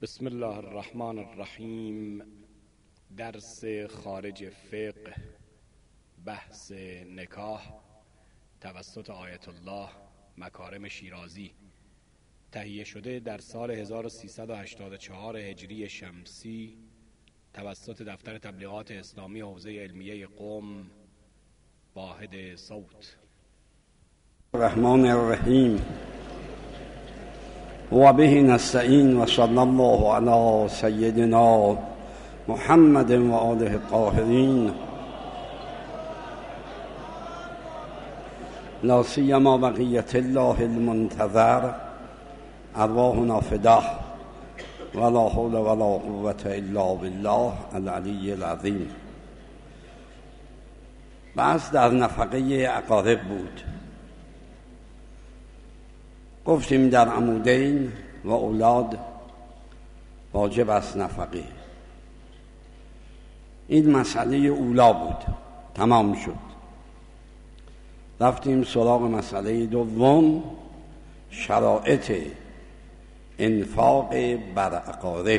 بسم الله الرحمن الرحیم. درس خارج فقه، بحث نکاح توسط آیت الله مکارم شیرازی، تهیه شده در سال 1384 هجری شمسی توسط دفتر تبلیغات اسلامی حوزه علمیه قم، واحد صوت. الرحمن الرحیم و به نستعین و صلی الله علی سیدنا محمد و آله الطاهرین، لا سیما بقیة الله المنتظر، ارواحنا فداه، ولا حول ولا قوة الا بالله العلی العظیم. بحث در نفقه اقارب بود. گفتیم در عمودین و اولاد واجب است نفقه. این مسئله اولا بود، تمام شد. رفتیم سراغ مسئله دوم، شرایط انفاق بر اقارب.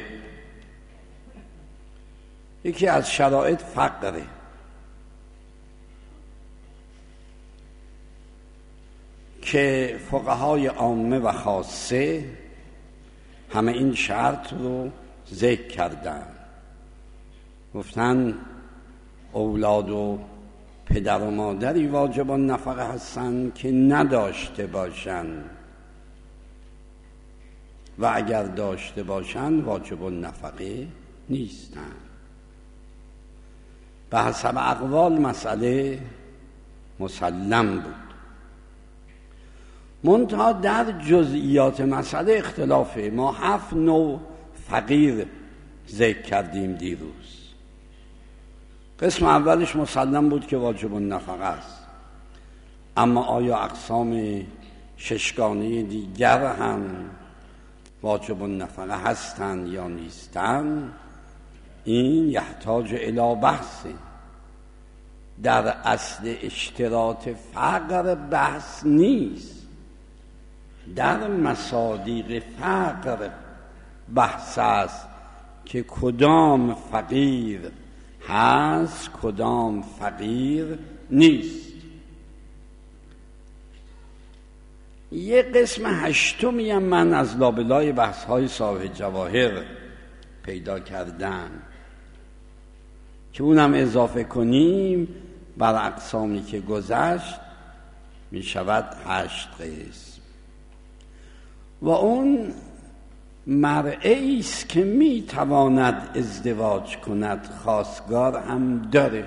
یکی از شرایط فقره. که فقهای عامه و خاصه همه این شرط رو ذکر کردن. گفتن اولاد و پدر و مادری واجب النفقه هستن که نداشته باشن، و اگر داشته باشن واجب النفقه نیستن. به حسب اقوال مسئله مسلم بود. منتها در جزئیات مسئله اختلافه. ما 7 نوع فقیر ذکر کردیم دیروز. قسم اولش مسلم بود که واجب النفقه است، اما آیا اقسام ششگانه دیگر هم واجب النفقه هستند یا نیستند؟ این یحتاج الی بحث. در اصل اشتراط فقر بحث نیست، در مصادیق فقر بحث است که کدام فقیر هست کدام فقیر نیست. یه قسم هشتمی هم من از لابلای بحث‌های صاحب جواهر پیدا کردم که اونم اضافه کنیم بر اقسامی که گذشت می شود 8 قسم. و اون مرئی است که می تواند ازدواج کند، خواستگار هم داره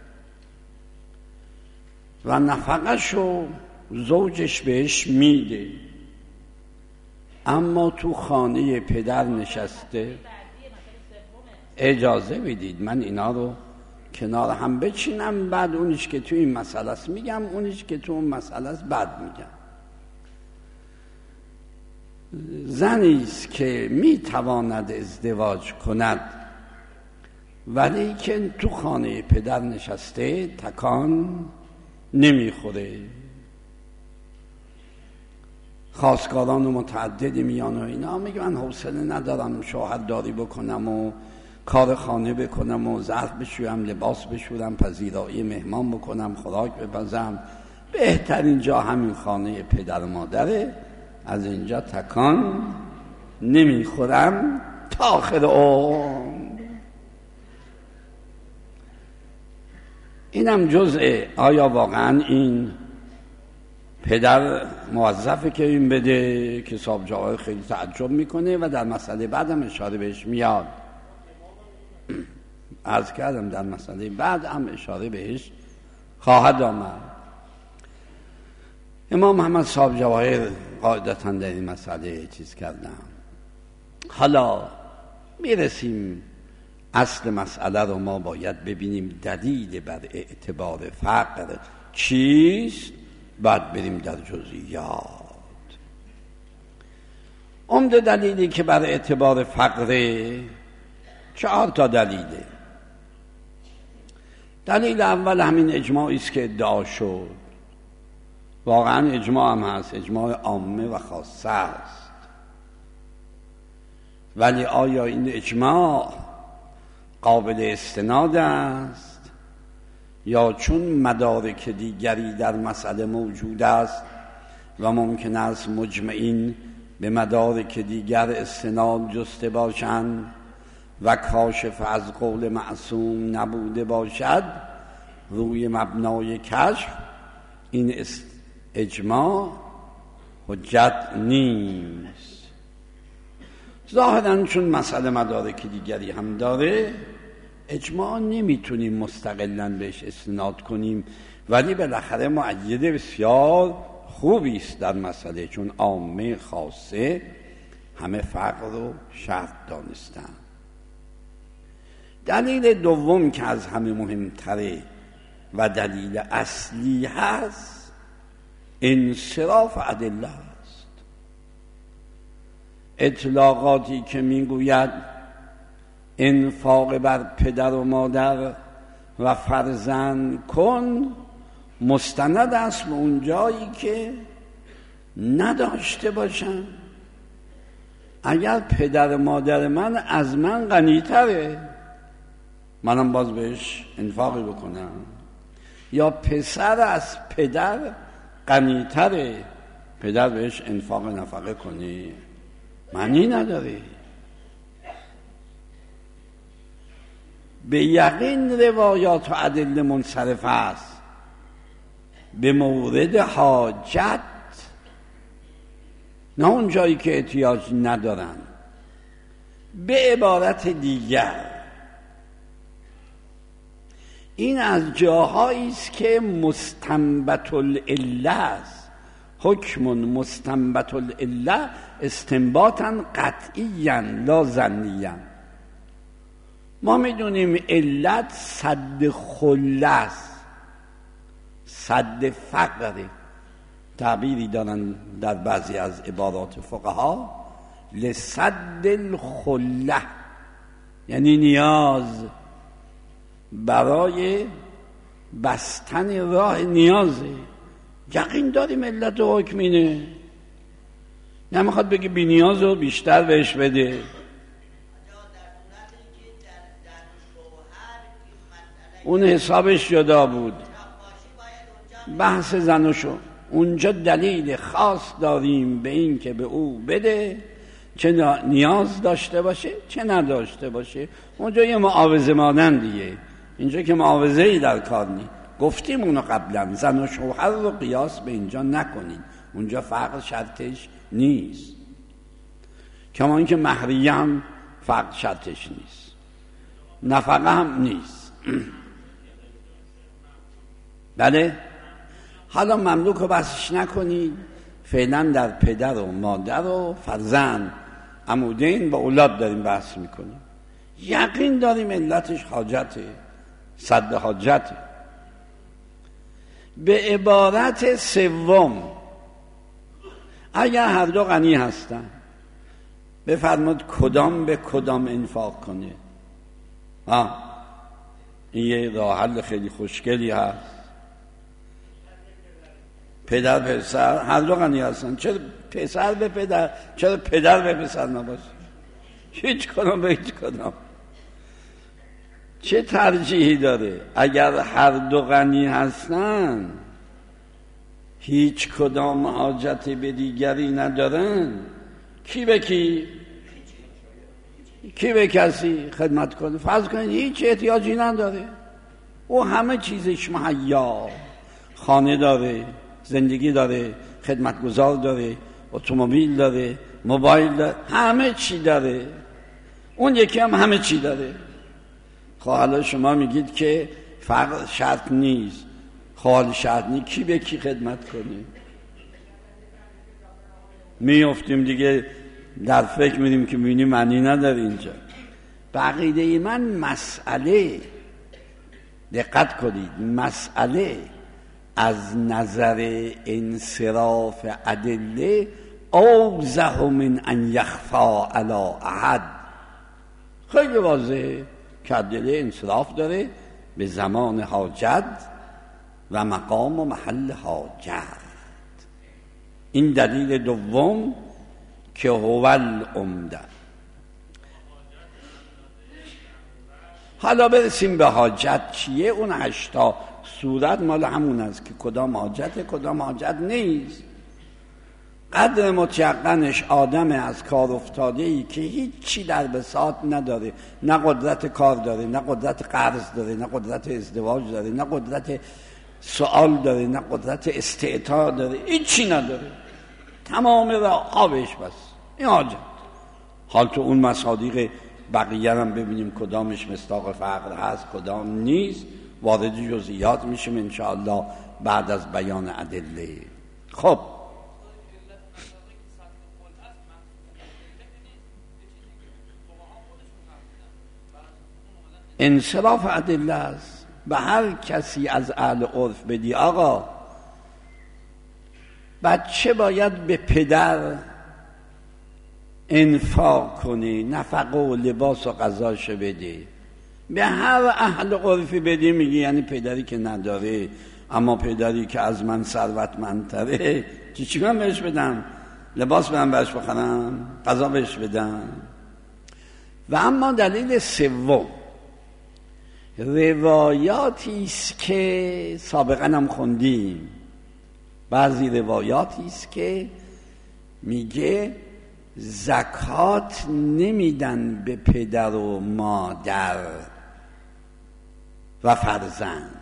و نفقه‌شو زوجش بهش میده، اما تو خانه پدر نشسته. اجازه بدید من اینا رو کنار هم بچینم، بعد اونیش که تو این مسئله است میگم، اونیش که تو اون مسئله است بعد میگم. زنی است که میتواند ازدواج کند ولی که تو خانه پدر نشسته، تکان نمیخوره، خواستگاران متعددی میان و اینا، میگه من حوصله ندارم شوهرداری بکنم و کار خانه بکنم و ظرف بشویم، لباس بشورم، پذیرایی مهمان بکنم، خوراک بپزم. بهترین جا همین خانه پدر و مادره، از اینجا تکان نمیخورم تا آخر عمر. اینم جزء. آیا واقعا این پدر موظفه که این بده؟ که صاحب جواهر خیلی تعجب میکنه و در مسئله بعدم اشاره بهش میاد. عرض کردم در مسئله بعد هم اشاره بهش خواهد آمد. امام محمد صاحب جواهر قاعدتاً در این مسئله چیز کردم. حالا میرسیم اصل مسئله رو ما باید ببینیم دلیل بر اعتبار فقر چیست، بعد بریم در جزئیات. عمده دلیلی که بر اعتبار فقر 4 تا دلیله. دلیل اول همین اجماعی است که ادعا شد. واقعا اجماع هم هست، اجماع عامه و خاصه است. ولی آیا این اجماع قابل استناد است یا چون مدارک دیگری در مسئله موجود است و ممکن است مجمعین به مدارک دیگر استناد جسته باشند و کاشف از قول معصوم نبوده باشد، روی مبنای کشف این اجماع حجت نیست. ظاهراً چون مسئله مدارک دیگری هم داره، اجماع نمیتونیم مستقلاً بهش استناد کنیم، ولی بالاخره مؤید بسیار خوبی است در مسئله، چون عامه خاصه همه فرق رو شرط دانستن. دلیل دوم که از همه مهمتره و دلیل اصلی هست، انصراف ادله است. اطلاقاتی که میگوید انفاق بر پدر و مادر و فرزند کن، مستند است به اون جایی که نداشته باشن. اگر پدر و مادر من از من غنی‌تره، منم باز بهش انفاقی بکنم، یا پسر از پدر غنی‌تره، پدر بهش انفاق نفقه کنه، معنی نداره. به یقین روایات و ادله منصرف است به مورد حاجت، نه اون جایی که احتیاج ندارن. به عبارت دیگر این از جاهایی است که مستنبط العله است. حکم مستنبط العله استنباطا قطعیاً لا ظنیاً. ما میدونیم علت سد خله است، سد فقره. تعبیری دارن در بعضی از عبارات فقها، لسد الخله، یعنی نیاز، برای بستن راه نیازه. یقین داریم علت و حکم اینه، نمیخواد بگی بی نیاز رو بیشتر بهش بده. اون حسابش جدا بود، بحث زنشو. اونجا دلیل خاص داریم به این که به او بده، چه نیاز داشته باشه چه نداشته باشه. اونجا یه معاوضه مانندیه، اینجا که معاوضه‌ای در کار نیست. گفتیم اونو قبلا، زن و شوهر رو قیاس به اینجا نکنین، اونجا فرق شرطش نیست. کما اینکه مهریه هم فرق شرطش نیست، نفقه هم نیست. بله، حالا مملوک رو بحثش نکنید، فعلا در پدر و مادر و فرزند عمودین با اولاد داریم بحث میکنیم. یقین داریم علتش حاجته، سد حاجته. به عبارت سوم، اگر هر دو غنی هستن، بفرماد کدام به کدام انفاق کنه. این یه راه حل خیلی خوشگلی هست. پدر پسر هر دو غنی هستن، چرا پسر به پدر، چرا پدر به پسر نباشه؟ هیچ کدام به هیچ کدام. چه ترجیحی داره؟ اگر هر دو غنی هستن، هیچ کدام حاجت به دیگری ندارن، کی به کی؟ کی به کسی خدمت کنه؟ فرض کنید هیچ احتیاجی نداره، او همه چیزش مهیا، خانه داره، زندگی داره، خدمتگزار داره، اتومبیل داره، موبایل داره، همه چی داره. اون یکی هم همه چی داره. خب حالا شما میگید که فرق شرط نیست. خب حالا شرط نیست، کی به کی خدمت کنه؟ میافتیم دیگه در فکر میدیم که میبینیم معنی نداره اینجا. بقیده من مسئله، دقت کنید، مسئله از نظر انصراف ادله اوضح من ان یخفا علی احد. خیلی واضحه که ادله انصراف داره به زمان حاجت و مقام و محل حاجت. این دلیل دوم که هو العمده. حالا برسیم به حاجت چیه. اون 8 صورت مال همون است که کدام حاجته کدام حاجت نیست. قدر متیقنش آدم از کار افتاده ای که هیچی در بساط نداره، نه قدرت کار داره، نه قدرت قرض داره، نه قدرت ازدواج داره، نه قدرت سوال داره، نه قدرت استعطاع داره، هیچی نداره، تمام را آبش بس. این حاجت. حال تو اون مصادیق بقیه هم ببینیم کدامش مصداق فقر هست کدام نیست، وارد جزئیات میشیم انشاءالله بعد از بیان ادله. خب انصراف ادله است. به هر کسی از اهل عرف بدی آقا بچه باید به پدر انفاق کنی، نفقه و لباس و غذاش بده. به هر اهل عرفی بدی میگی یعنی پدری که نداره، اما پدری که از من ثروتمندتره چی من بهش بدم؟ لباس بدم بهش بخرم؟ غذا بهش بدم؟ و اما دلیل سوم روایاتی است که سابقا هم خوندیم. بعضی روایاتی است که میگه زکات نمیدن به پدر و مادر و فرزند.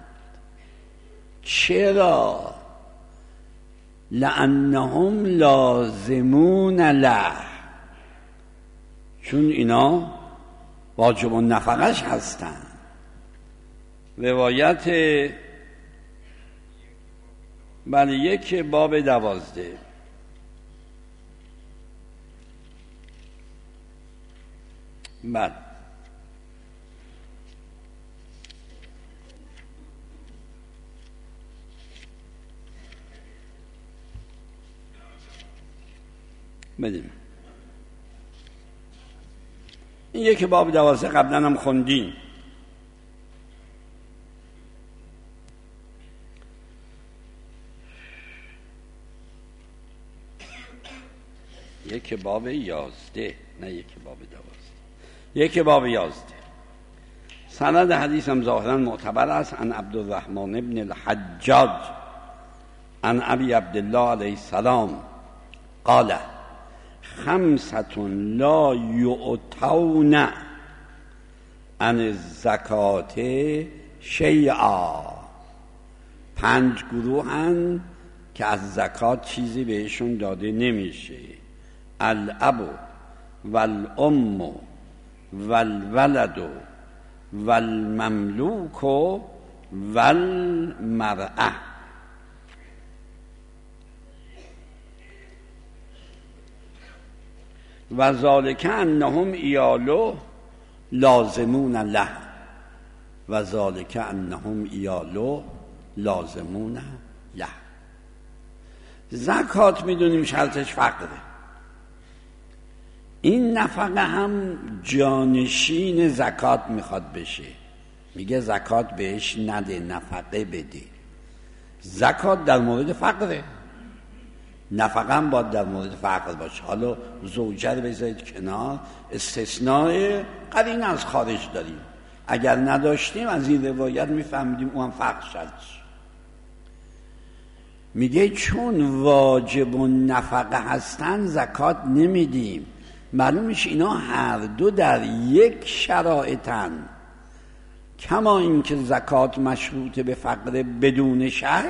چرا؟ لأنهم لازمون له، چون اینا واجب النفقش هستن. روایت بله 1 باب 12. بله بدیم این 1 باب 12 قبلا هم خوندیم. یک باب 11 نه 1 باب 12. 1 باب 11. سند حدیث هم ظاهرا معتبر است. عن عبدالرحمن ابن الحجاج عن ابی عبدالله علیه السلام قال 5 لا یعطون عن الزکات شیئا. 5 گروهن که از زکات چیزی بهشون داده نمیشه. الاب والام والولد والمملوک والمرأه. و ذالک انهم ایالو لازمون له. و ذالک انهم ایالو لازمون له. زکات میدونیم شرطش فقره. این نفقه هم جانشین زکات میخواد بشه. میگه زکات بهش نده، نفقه بده. زکات در مورد فقره، نفقه هم باید در مورد فقر باشه. حالا زوجه رو بذارید کنار، استثناء قرینه از خارج داریم. اگر نداشتیم از این روایت میفهمیدیم اون هم فقر شدش. میگه چون واجب و نفقه هستن زکات نمیدیم. معلوم میشه اینا هر دو در یک شرایطن. کما اینکه زکات مشروط به فقر بدون شک،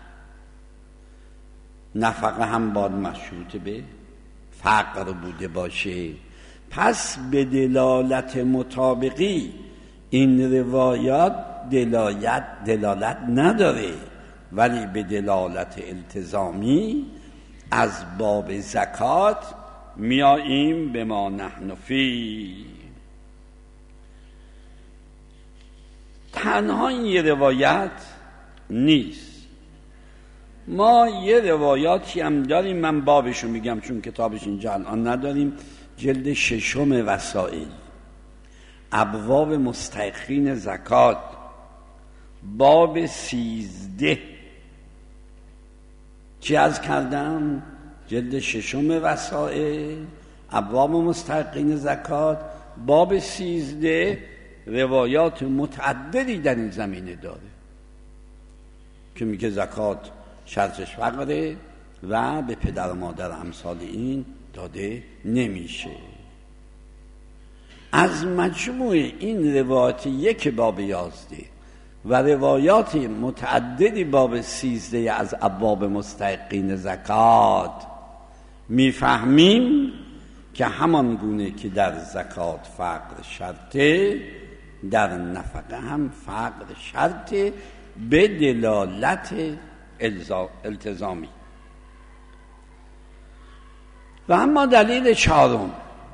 نفقه هم باید مشروط به فقر بوده باشه. پس به دلالت مطابقی این روایات دلالت نداره، ولی به دلالت التزامی از باب زکات میاییم به ما نحن فی. تنها این یه روایت نیست، ما یه روایاتی هم داریم. من بابشو میگم چون کتابش اینجا الان نداریم. جلد 6 وسائل، ابواب مستحقین زکات، باب 13. چی عرض کردم؟ جلد 6 وسائل، ابواب مستحقین زکات، باب 13 روایات متعددی در این زمینه داره که میگه زکات شرطش فقره و به پدر و مادر امثال این داده نمیشه. از مجموع این روایات یک باب 11 و روایات متعددی باب 13 از ابواب مستحقین زکات میفهمیم که همان گونه که در زکات فقر شرطه، در نفقه هم فقر شرطه به دلالت التزامی. و اما دلیل چهارم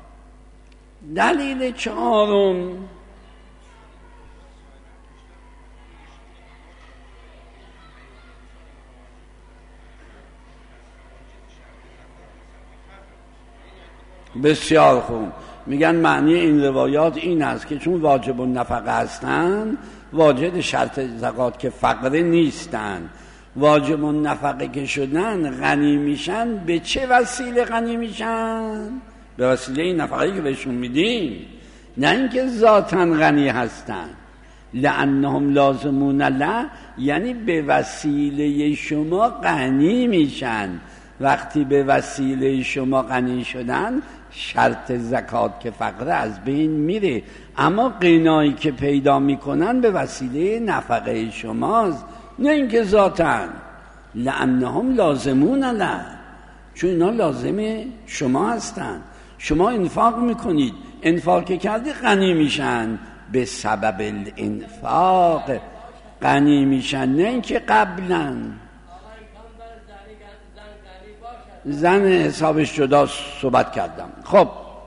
بسیار خوب، میگن معنی این روایات این است که چون واجب النفقه هستند واجد شرط زکات که فقره نیستند، واجب النفقه که شدن غنی میشن. به چه وسیله غنی میشن؟ به وسیله این نفقه‌ای که بهشون میدیم، نه اینکه ذاتاً غنی هستن. لأنهم لازمون له، یعنی به وسیله شما غنی میشن. وقتی به وسیله شما غنی شدن شرط زکات که فقره از بین میره، اما غنایی که پیدا میکنن به وسیله نفقه شماست، نه اینکه ذاتاً. لأنهم لازمون له، چون اینا لازم شما هستن. شما انفاق میکنید، انفاق که کردی غنی میشن، به سبب الانفاق غنی میشن، نه اینکه قبلا. زن حسابش جدا صحبت کردم. خب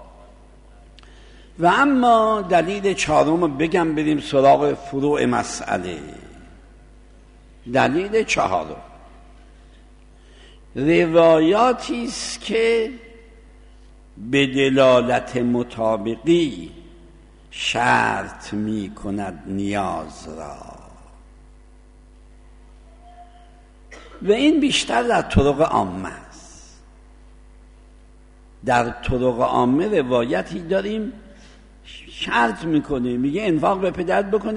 و اما دلیل چهارم بگم بریم سراغ فروع مسئله. دلیل چهارم روایاتی است که به دلالت مطابقی شرط می کند نیاز را، و این بیشتر در طرق عامه است. در طرق عامه روایتی داریم شرط میکنه، میگه انفاق به پدرت بکنه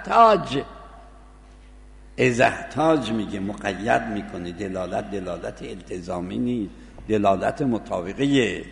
از احتاج میگه، مقید میکنه. دلالت التزامی نیست، دلالت مطابقیه.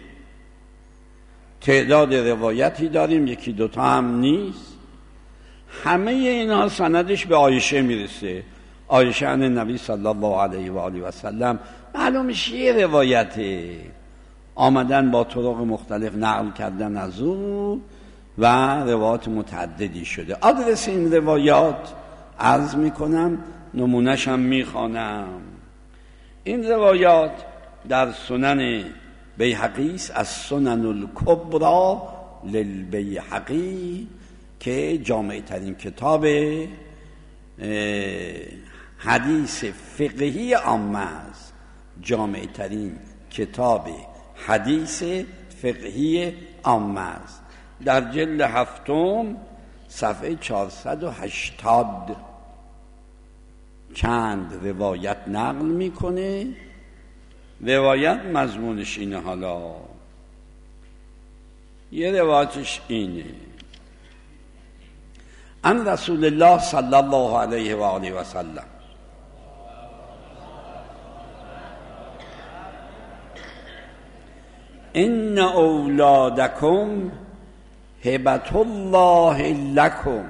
تعداد روایتی داریم، یکی دوتا هم نیست. همه اینا سندش به عایشه میرسه. عایشه عن نبی صلی الله علیه و آله و سلم. معلومش یه روایته، آمدن با طرق مختلف نقل کردن از او و روایات متعددی شده. آدرس این روایات عرض میکنم، نمونه‌ش هم میخوانم. این روایات در سنن بیهقی است، از سنن الکبری للبیهقی که جامع ترین کتاب حدیث فقهی عامه است. جامع ترین کتاب حدیث فقهی عامه است. در جلد 7 صفحه 480 چند روایت نقل میکنه. روایت مضمونش اینه، حالا یه روایتش اینه: ان رسول الله صلی الله علیه و آله و سلم ان اولادکم هبة الله لکم،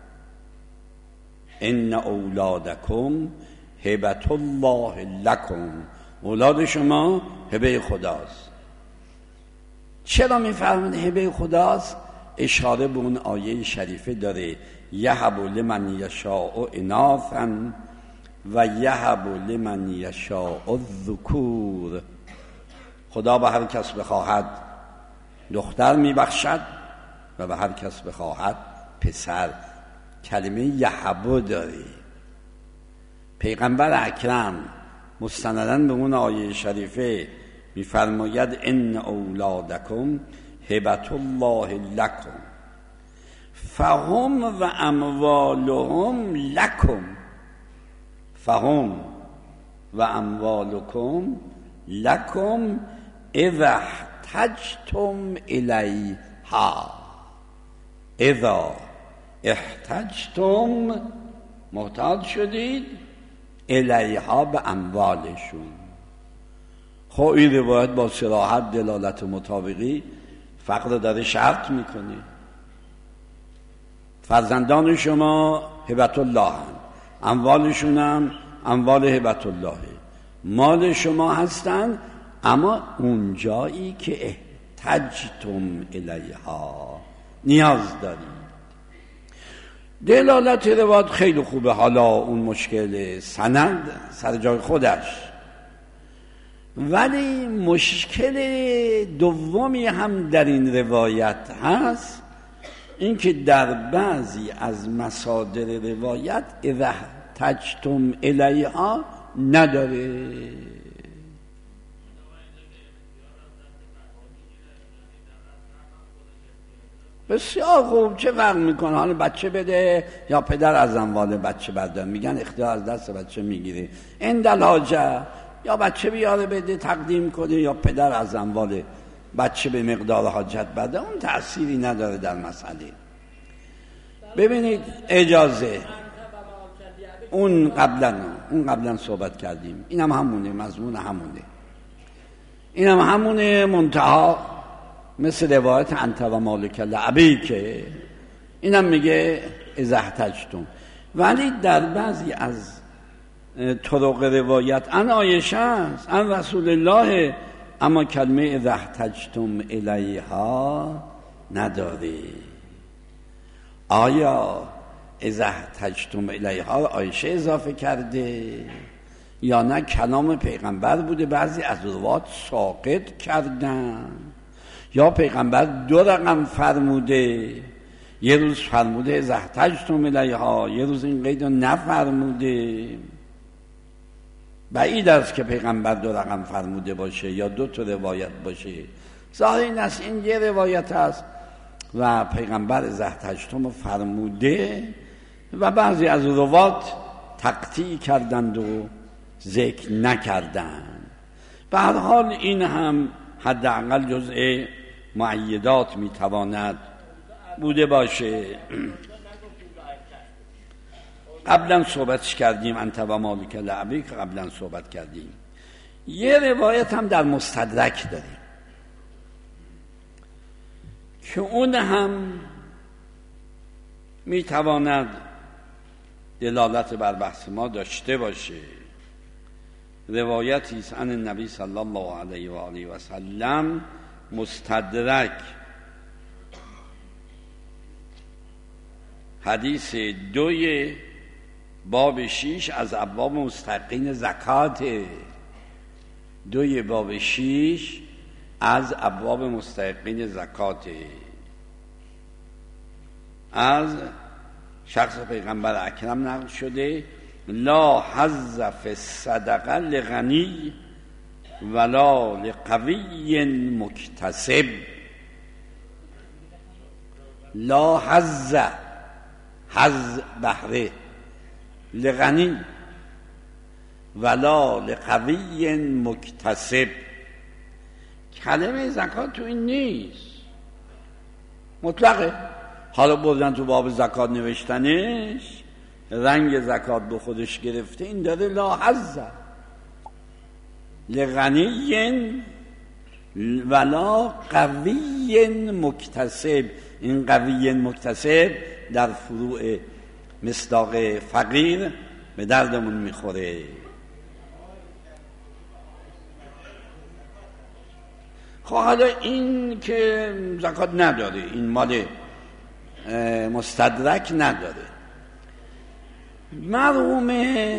ان اولادکم هبة الله لکم، اولاد شما هبه خداست. چرا میفرمونه هبه خداست؟ اشاره به اون آیه شریفه داره: یهب لمن یشاء اناثا و یهب لمن یشاء الذکور. خدا به هر کس بخواهد دختر میبخشد و به هر کس بخواهد پسر. کلمه یهب داره. پیغمبر اکرم مستنداً به اون آیه شریفه میفرماید ان اولادکم هبة الله لکم فهم و اموالهم لکم، فهم و اموالکم لکم اذا احتجتم الیها، اذا احتجتم محتاج شدید الیها به اموالشون. خب این روایت با صراحت دلالت مطابقی فقر داره شرط میکنه. فرزندان شما هبت الله هم، اموالشون هم اموال هبت الله، مال شما هستن، اما اون جایی که احتجتم الیها نیاز دارید. دلالت روایت خیلی خوبه. حالا اون مشکل سند سر جای خودش، ولی مشکل دومی هم در این روایت هست، این که در بعضی از مصادر روایت اذا احتجتم الیها نداره. بسیار خوب، چه فرق میکنه حالا بچه بده یا پدر از اموال بچه بردار؟ میگن اختیار از دست بچه میگیره. عند الحاجه یا بچه بیاره بده تقدیم کنه یا پدر از اموال بچه به مقدار حاجت بده، اون تأثیری نداره در مسئله. ببینید اجازه اون قبلا صحبت کردیم، اینم همونه، مضمون همونه، اینم همونه، منتها مثل روایت انت و مالک لابیک اینم میگه اذا احتجتم، ولی در بعضی از طرق روایت ان عایشه است، ان رسول الله، اما کلمه اذا احتجتم الیها نداره. آیا اذا احتجتم الیها عایشه اضافه کرده یا نه کلام پیغمبر بوده؟ بعضی از روایات ساقط کردن، یا پیغمبر دو رقم فرموده، یه روز فرموده اذا احتجتم الیها، یه روز این قید رو نفرموده. بعید است که پیغمبر دو رقم فرموده باشه یا دو تا روایت باشه. ظاهر این است این یه روایت است و پیغمبر اذا احتجتم فرموده و بعضی از روایات تقطیع کردند و ذکر نکردند. به هر حال این هم حداقل جزء مؤیدات میتواند بوده باشه. قبلا صحبتش کردیم انت و مالک لابیک، قبلا صحبت کردیم. یه روایت هم در مستدرک داریم که اون هم میتواند دلالت بر بحث ما داشته باشه. روایتی است عن النبی صلی الله علیه و آله و سلم، مستدرک، حدیث 2 باب 6 از ابواب مستحقین زکات، 2 باب 6 از ابواب مستحقین زکات، از شخص پیغمبر اکرم نقل شده لا حظ فی الصدقه لغنی ولا لقوی مکتسب. لا حظ، حظ بهره، لغنی ولا لقوی مکتسب. کلمه زکات تو این نیست، مطلقه. حالا بردن تو باب زکات نوشتنش، رنگ زکات به خودش گرفته، این داره لا حظ لغنی ولا قوی مکتسب. این قوی مکتسب در فروع مصداق فقیر به دردمون میخوره. خب حالا این که زکات نداره، این مال مستدرک نداره. مرحوم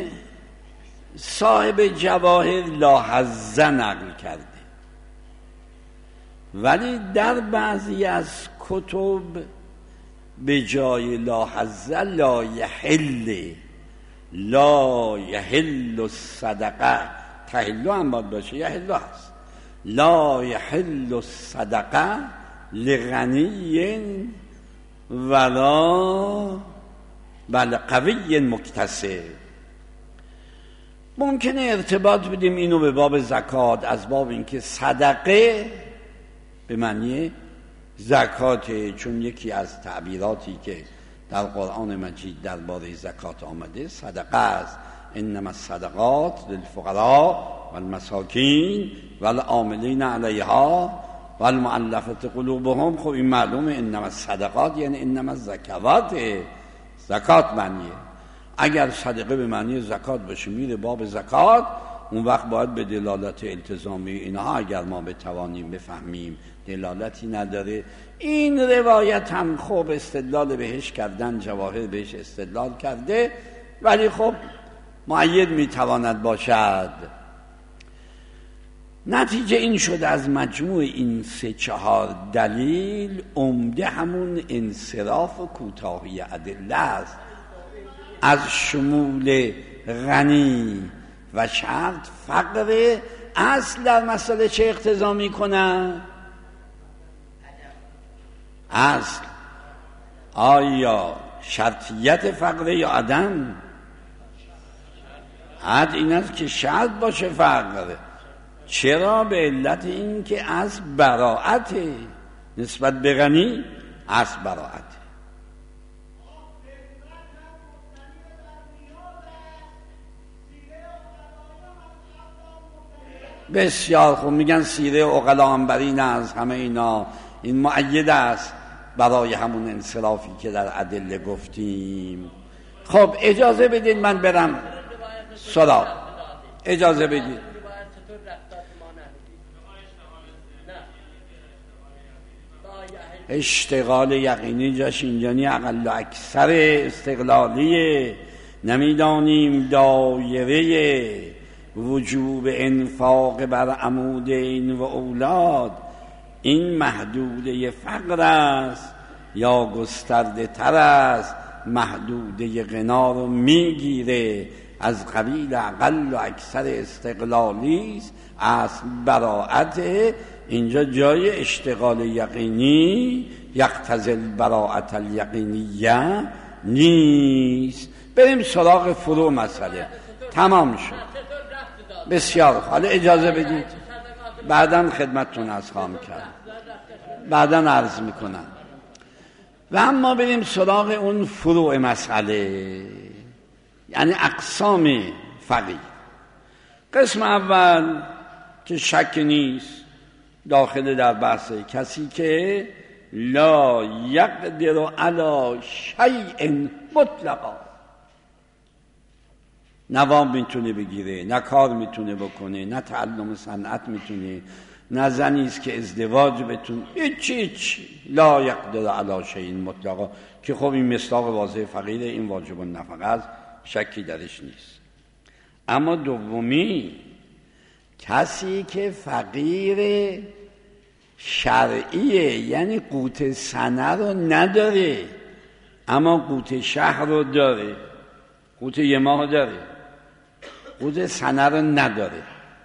صاحب جواهر لا حظ نقل کرده، ولی در بعضی از کتب به جای لا حظ لا یحل، لا یحل الصدقه، تحلو هم باید باشه، یحلو هست، لا یحل الصدقه لغنی ولا بل قوی مکتسب. ممکنه ارتباط بدیم اینو به باب زکات، از باب اینکه صدقه به معنی زکاته، چون یکی از تعبیراتی که در قرآن مجید درباره زکات آمده، صدقه است. انما الصدقات للفقراء والمساکین والعاملین علیها والمؤلفة قلوبهم. خب این معلومه انما الصدقات یعنی انما الزکوات، زکات معنیه. اگر صدقه به معنی زکات باشه میره باب زکات، اون وقت باید به دلالت التزامی اینها اگر ما بتوانیم بفهمیم. دلالتی نداره. این روایت هم خب استدلال بهش کردن، جواهر بهش استدلال کرده، ولی خب مؤید میتواند باشد. نتیجه این شد از مجموع این 3-4 دلیل عمده همون انصراف و کوتاهی ادله است از شمول غنی و شرط فقر. اصل در مسئله چه اقتضا میکنه؟ اصل آیا شرطیت فقر یا عدم؟ حد این است که شرط باشه فقر. چرا؟ به علت این که از براعته نسبت به غنی، از براعته. بسیار خوب. میگن سیره عقلا هم بر این است. همه اینا این مؤید است برای همون انصرافی که در ادله گفتیم. خب اجازه بدید من برم سراغ. اجازه بدید. اشتغال یقینی جاش اینجا نی، اقل و اکثر استقلالیه. نمیدانیم دایره وجوب انفاق بر عمودین و اولاد این محدوده فقر است یا گسترده تر است، محدوده غنا رو میگیره، از قبیل اقل و اکثر استقلالی است، از براعت. اینجا جای اشتغال یقینی یقتضی البراءة الیقینیه نیست. بریم سراغ فروع مسئله. تمام شد. بسیار. حالا اجازه بدید بعداً خدمتتون از خواهم کرد، بعداً عرض میکنم. و اما بریم سراغ اون فروع مسئله، یعنی اقسام فقیر. قسم اول که شک نیست داخل در بحث کسی که لا یقدر علی شیء مطلقا، نوام میتونه بگیره، نه کار میتونه بکنه، نه تعلم صنعت میتونه، نه زنی است که ازدواج بتونه، هیچ لا یقدر علی شیء مطلقا، که خب این مصداق واضح فقیره، این واجب النفقه است، شکی درش نیست. اما دومی کسی که فقیر شرعیه، یعنی قوت سنه رو نداره اما قوت شهر رو داره، قوت یه ماه داره، قوت سنه رو نداره.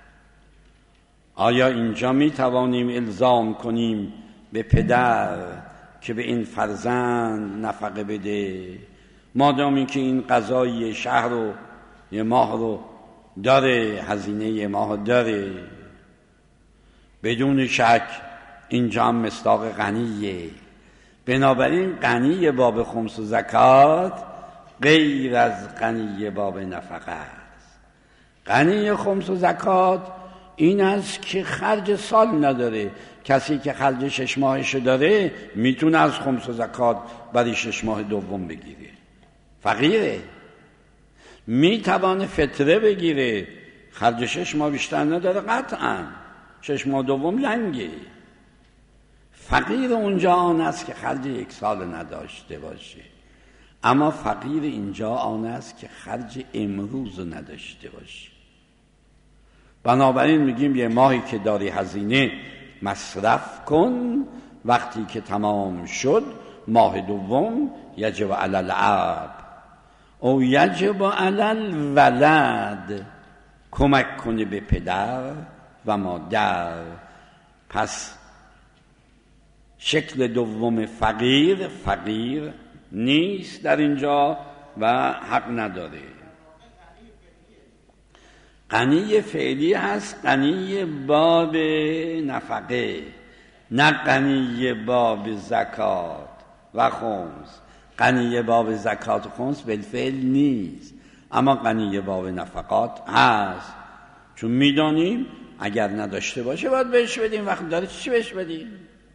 آیا اینجا می توانیم الزام کنیم به پدر که به این فرزند نفقه بده، مادامی که این قضایی شهر رو یه ماه رو داره، هزینه یه ماه داره؟ بدون شک اینجا هم مصداق غنیه. بنابراین غنی باب خمس و زکات غیر از غنی باب نفقه است. غنی خمس و زکات این است که خرج سال نداره. کسی که خرج 6 ماهش داره میتونه از خمس و زکات برای 6 ماه دوم بگیره، فقیره. میتوانه فطره بگیره، خرج 6 ماه بیشتر نداره، قطعا 6 ماه دوم لنگه. فقیر اونجا آن است که خرج 1 سال نداشته باشه، اما فقیر اینجا آن است که خرج امروز نداشته باشه. بنابراین میگیم یه ماهی که داری هزینه مصرف کن، وقتی که تمام شد ماه دوم یجب علی الاب او یجب علی الولد، کمک کنه به پدر و مادر. پس شکل دوم فقیر نیست در اینجا و حق نداره. غنی فعلی هست، غنی باب نفقه، نه غنی باب زکات و خمس. غنی باب زکات و خمس بالفعل نیست، اما غنی باب نفقات هست، چون میدانیم اگر نداشته باشه باید بهش بدیم. وقت داره چی بهش بدیم؟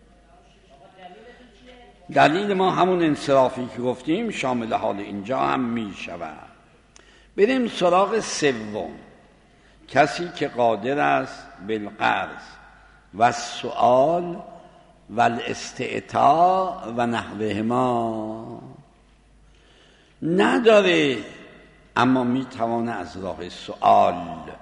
دلیل ما همون انصرافی که گفتیم شامل حال اینجا هم می شود. بریم سراغ سوم، کسی که قادر است بالقرض و سؤال و الاستعطاء و نحوهما، نداره اما میتوانه از راه سؤال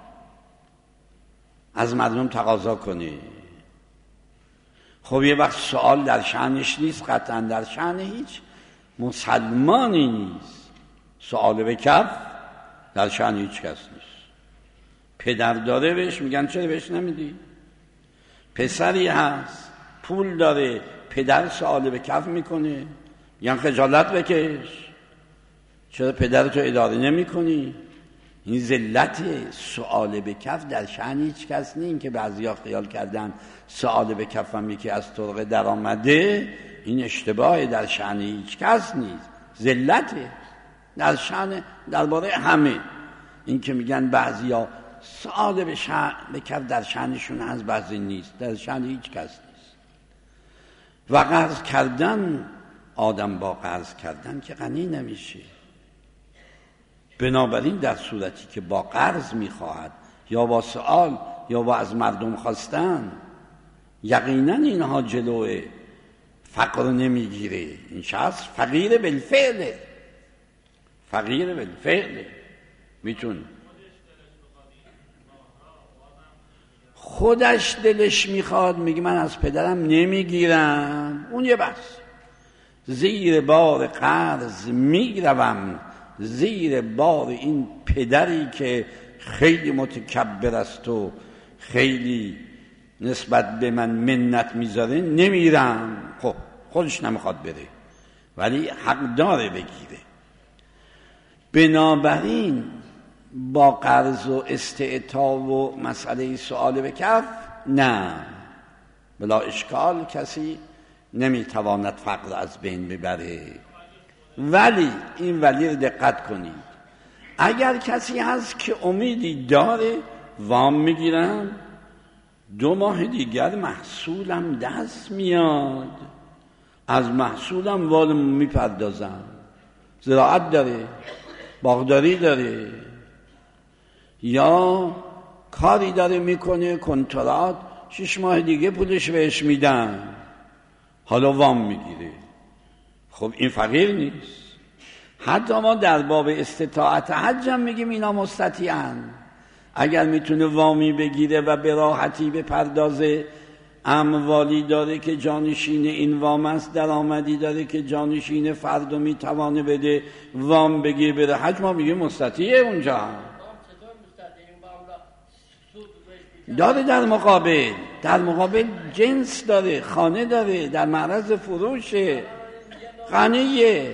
از مردم تقاضا کنه. خب یه وقت سؤال در شأنش نیست، قطعا در شأن هیچ مسلمانی نیست. سؤال به کف در شأن هیچ کس نیست. پدر داره بهش میگن چرا بهش نمیدی؟ پسری هست پول داره، پدر سؤال به کف میکنه، میگن خجالت بکش، چرا پدر تو اداره نمی کنی؟ این ذلت. سؤال به کف در شأن هیچ کس نیست که بعضیا خیال کردن سؤال به کف هم یکی از طرق در آمده. این اشتباه، در شأن هیچ کس نیست، ذلت در شأن درباره همه. این که میگن بعضیا سؤال به کف در شأنشون هست بعضی نیست، در شأن هیچ کس نیست. و قرض کردن، آدم با قرض کردن که غنی نمیشه. بنابراین در صورتی که با قرض میخواهد یا با سؤال یا با از مردم خواستن، یقینا اینها جلوه فقر نمیگیره. این شخص فقیر بالفعله، فقیر بالفعله. میتونه خودش دلش میخواد، میگه من از پدرم نمیگیرم، اون یه بس. زیر بار قرض میگروم، زیر بار این پدری که خیلی متکبر است و خیلی نسبت به من منت میذاره نمیرم. خب خودش نمیخواد بره ولی حق داره بگیره. بنابراین با قرض و استعطا و مسئله سؤال به کف نه، بلا اشکال کسی نمیتواند فقر از بین ببره. ولی این ولی رو دقت کنید، اگر کسی هست که امیدی داره وام میگیرم 2 ماه دیگر محصولم دست میاد، از محصولم وام میپردازم، زراعت داره، باغداری داره یا کاری داره میکنه کنترات، 6 ماه دیگه پولش بهش میدن، حالا وام میگیره. خب این فقیر نیست. حتی ما در باب استطاعت حج هم میگیم اینا مستطیعن. اگر میتونه وامی بگیره و به راحتی بپردازه، اموالی داره که جانشین این وام است، درآمدی داره که جانشین فرد میتوانه بده، وام بگیره بره حج، ما میگیم مستطیعه. اونجا داره در مقابل جنس داره، خانه داره، در معرض فروشه، غنیه،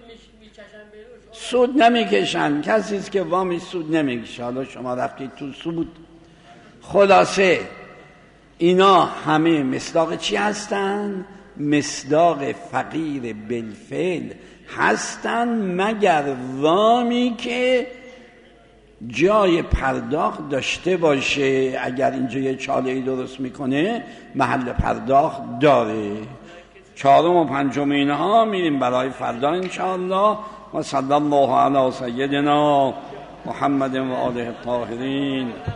سود نمیکشن. کسی است که وامی سود نمیکشه. حالا شما رفتید تو سود. خلاصه اینا همه مصداق چی هستن؟ مصداق فقیر بالفعل هستن، مگر وامی که جای پرداخت داشته باشه. اگر اینجا یه چاله‌ای درست میکنه محل پرداخت داره. 4 و 5 اینها میریم برای فردا انشاءالله. و صلی الله علی سیدنا محمد و آله الطاهرین.